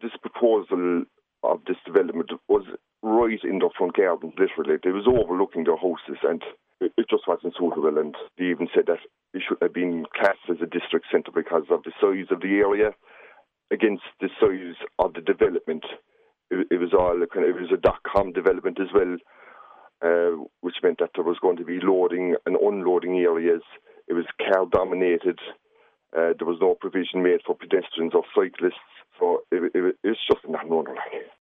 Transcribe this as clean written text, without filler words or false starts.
this proposal of this development was right in their front garden, literally. They was overlooking their houses, and it just wasn't suitable. And they even said that it should have been classed as a district centre because of the size of the area against the size of the development. It was all it was a .com development as well, which meant that there was going to be loading and unloading areas. It was car dominated. There was no provision made for pedestrians or cyclists. So it's just not known.